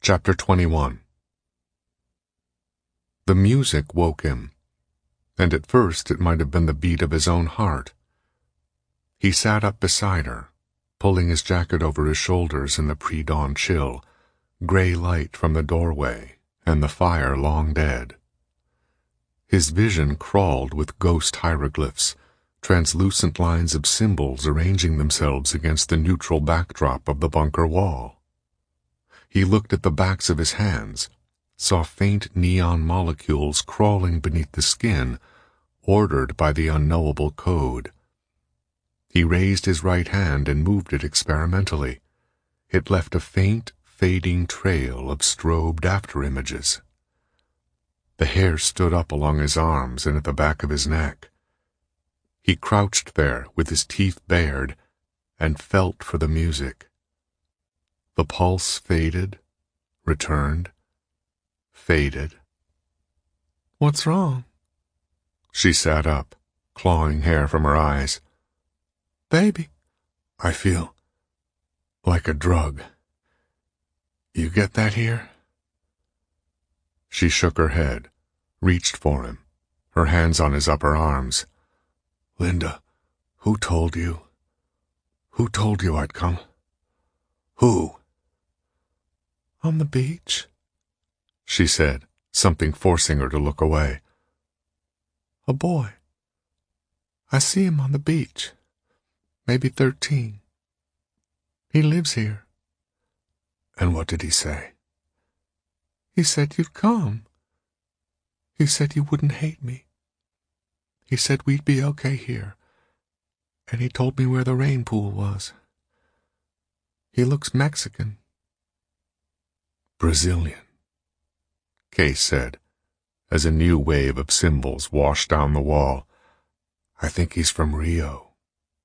Chapter 21. The music woke him, and at first it might have been the beat of his own heart. He sat up beside her, pulling his jacket over his shoulders in the pre-dawn chill, gray light from the doorway, and the fire long dead. His vision crawled with ghost hieroglyphs, translucent lines of symbols arranging themselves against the neutral backdrop of the bunker wall. He looked at the backs of his hands, saw faint neon molecules crawling beneath the skin, ordered by the unknowable code. He raised his right hand and moved it experimentally. It left a faint, fading trail of strobed afterimages. The hair stood up along his arms and at the back of his neck. He crouched there with his teeth bared and felt for the music. The pulse faded, returned, faded. "What's wrong?" She sat up, clawing hair from her eyes. "Baby." "I feel like a drug. You get that here?" She shook her head, reached for him, her hands on his upper arms. "Linda, who told you? Who told you I'd come? Who?" "On the beach," she said, something forcing her to look away. "A boy. I see him on the beach. Maybe 13. He lives here." "And what did he say?" "He said you'd come. He said you wouldn't hate me. He said we'd be okay here. And he told me where the rain pool was. He looks Mexican." "Brazilian," Case said, as a new wave of symbols washed down the wall. "I think he's from Rio."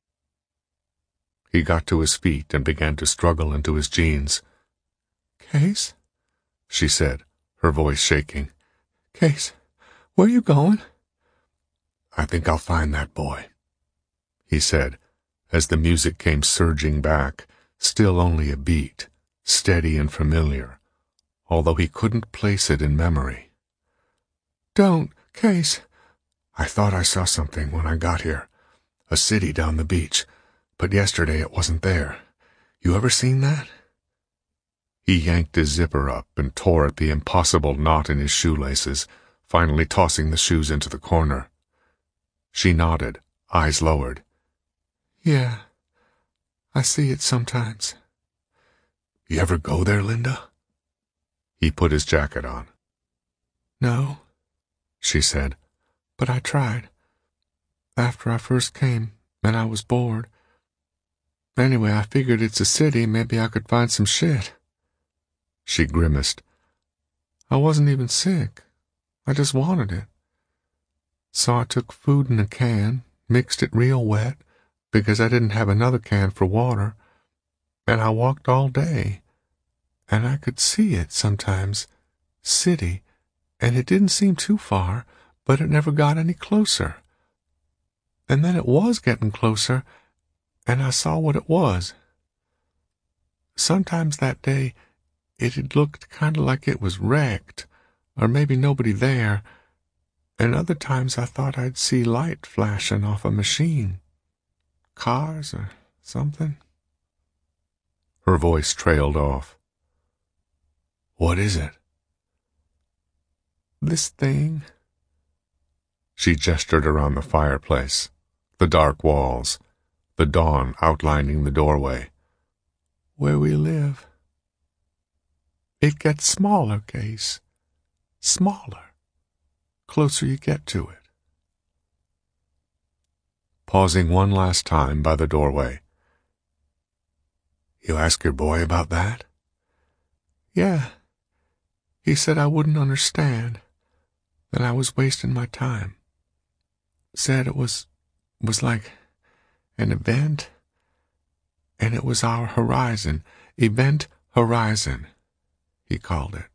He got to his feet and began to struggle into his jeans. "Case," she said, her voice shaking. "Case, where you going?" "I think I'll find that boy," he said, as the music came surging back, still only a beat, steady and familiar, although he couldn't place it in memory. "Don't, Case." "I thought I saw something when I got here. A city down the beach, but yesterday it wasn't there. You ever seen that?" He yanked his zipper up and tore at the impossible knot in his shoelaces, finally tossing the shoes into the corner. She nodded, eyes lowered. "Yeah, I see it sometimes." "You ever go there, Linda?" He put his jacket on. "No," she said. "But I tried. After I first came, and I was bored. Anyway, I figured it's a city, maybe I could find some shit." She grimaced. "I wasn't even sick. I just wanted it. So I took food in a can, mixed it real wet, because I didn't have another can for water, and I walked all day. And I could see it sometimes, city, and it didn't seem too far, but it never got any closer. And then it was getting closer, and I saw what it was. Sometimes that day, it had looked kind of like it was wrecked, or maybe nobody there, and other times I thought I'd see light flashing off a machine. Cars or something." Her voice trailed off. "What is it?" "This thing." She gestured around the fireplace, the dark walls, the dawn outlining the doorway. "Where we live. It gets smaller, Case. Smaller. Closer you get to it." Pausing one last time by the doorway. "You ask your boy about that?" "Yeah. He said I wouldn't understand, that I was wasting my time. Said it was like an event, and it was our horizon. Event Horizon, he called it."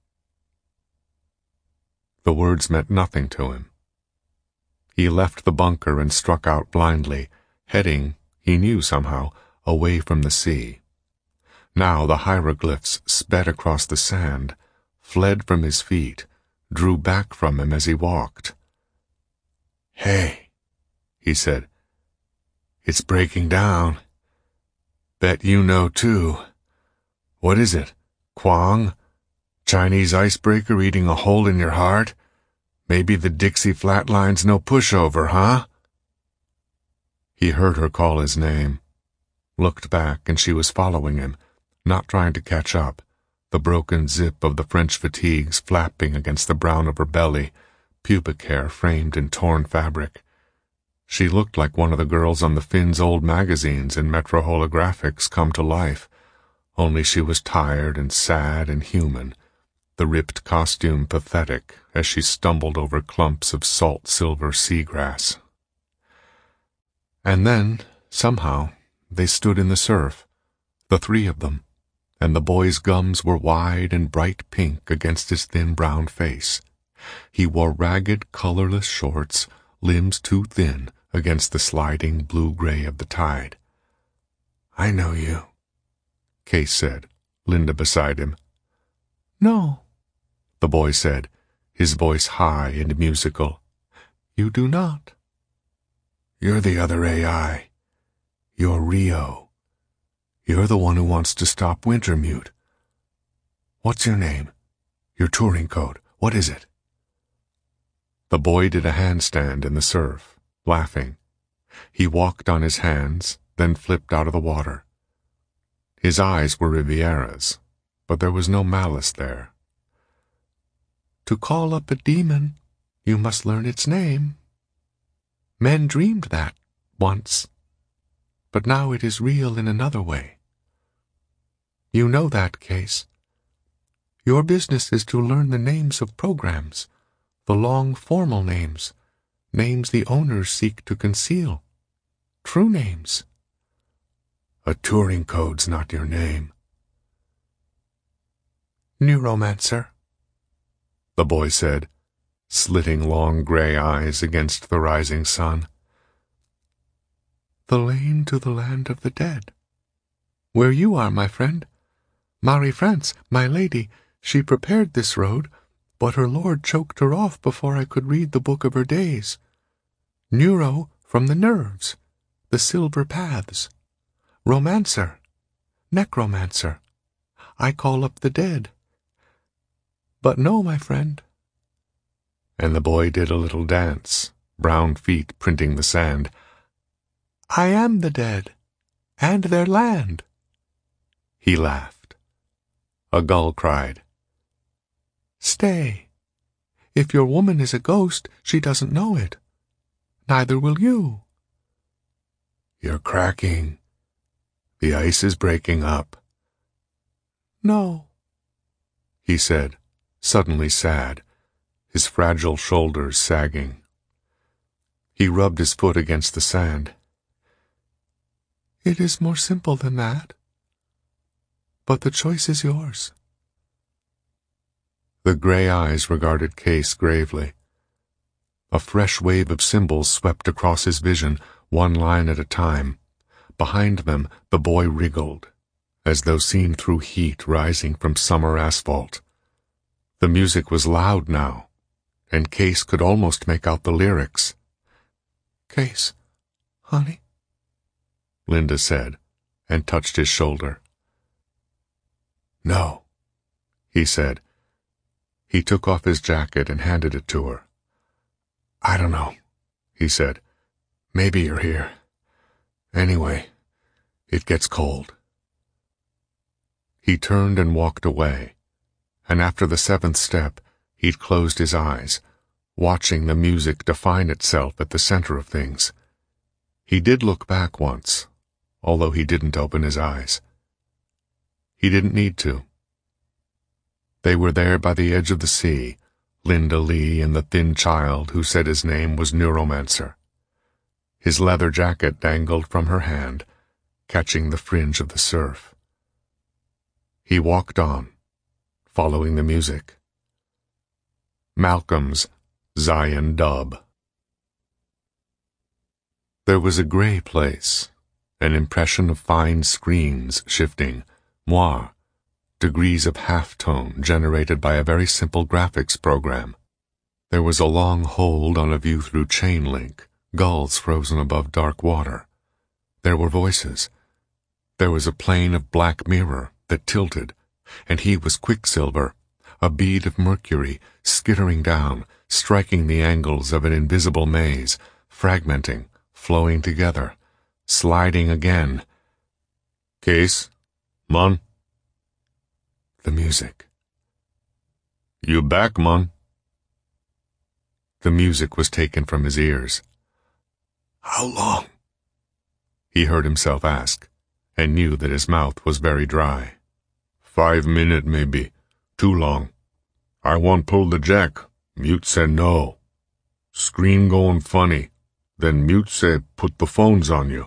The words meant nothing to him. He left the bunker and struck out blindly, heading, he knew somehow, away from the sea. Now the hieroglyphs sped across the sand, fled from his feet, drew back from him as he walked. "Hey," he said. "It's breaking down. Bet you know too. What is it? Kwang? Chinese icebreaker eating a hole in your heart? Maybe the Dixie Flatline's no pushover, huh?" He heard her call his name, looked back, and she was following him, not trying to catch up, the broken zip of the French fatigues flapping against the brown of her belly, pubic hair framed in torn fabric. She looked like one of the girls on the Finn's old magazines in Metro Holographics come to life, only she was tired and sad and human, the ripped costume pathetic as she stumbled over clumps of salt silver seagrass. And then, somehow, they stood in the surf, the three of them, and the boy's gums were wide and bright pink against his thin brown face. He wore ragged, colorless shorts, limbs too thin against the sliding blue-gray of the tide. "I know you," Case said, Linda beside him. "No," the boy said, his voice high and musical. "You do not." "You're the other AI. You're Rio. You're the one who wants to stop Wintermute. What's your name? Your touring code, what is it?" The boy did a handstand in the surf, laughing. He walked on his hands, then flipped out of the water. His eyes were Riviera's, but there was no malice there. "To call up a demon, you must learn its name. Men dreamed that once, but now it is real in another way. You know that, Case. Your business is to learn the names of programs, the long formal names, names the owners seek to conceal. True names." "A touring code's not your name." "Neuromancer," the boy said, slitting long gray eyes against the rising sun. "The lane to the land of the dead. Where you are, my friend. Marie-France, my lady, she prepared this road, but her lord choked her off before I could read the book of her days. Neuro from the nerves, the silver paths. Romancer, necromancer. I call up the dead. But no, my friend." And the boy did a little dance, brown feet printing the sand. "I am the dead, and their land." He laughed. A gull cried. "Stay. If your woman is a ghost, she doesn't know it. Neither will you." "You're cracking. The ice is breaking up." "No," he said, suddenly sad, his fragile shoulders sagging. He rubbed his foot against the sand. "It is more simple than that. But the choice is yours." The gray eyes regarded Case gravely. A fresh wave of symbols swept across his vision, one line at a time. Behind them, the boy wriggled, as though seen through heat rising from summer asphalt. The music was loud now, and Case could almost make out the lyrics. "Case, honey," Linda said, and touched his shoulder. "No," he said. He took off his jacket and handed it to her. "I don't know," he said. "Maybe you're here. Anyway, it gets cold." He turned and walked away, and after the seventh step, he'd closed his eyes, watching the music define itself at the center of things. He did look back once, although he didn't open his eyes. He didn't need to. They were there by the edge of the sea, Linda Lee and the thin child who said his name was Neuromancer. His leather jacket dangled from her hand, catching the fringe of the surf. He walked on, following the music. Malcolm's Zion Dub. There was a gray place, an impression of fine screens shifting, moi, degrees of halftone generated by a very simple graphics program. There was a long hold on a view through chain link, gulls frozen above dark water. There were voices. There was a plane of black mirror that tilted, and he was Quicksilver, a bead of mercury, skittering down, striking the angles of an invisible maze, fragmenting, flowing together, sliding again. Case, man. The music. You back, man? The music was taken from his ears. How long? He heard himself ask, and knew that his mouth was very dry. 5 minutes, maybe. Too long. I want pull the jack. Mute said no. Screen going funny. Then Mute said put the phones on you.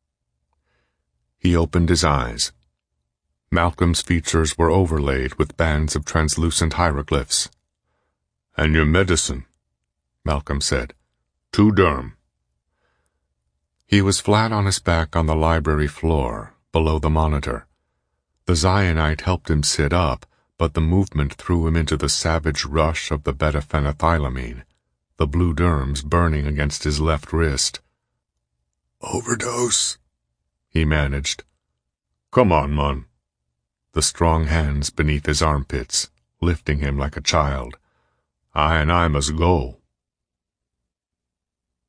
He opened his eyes. Malcolm's features were overlaid with bands of translucent hieroglyphs. And your medicine, Malcolm said. 2 derm. He was flat on his back on the library floor, below the monitor. The Zionite helped him sit up, but the movement threw him into the savage rush of the beta-phenethylamine, the blue derms burning against his left wrist. Overdose, he managed. Come on, man. The strong hands beneath his armpits, lifting him like a child. I must go.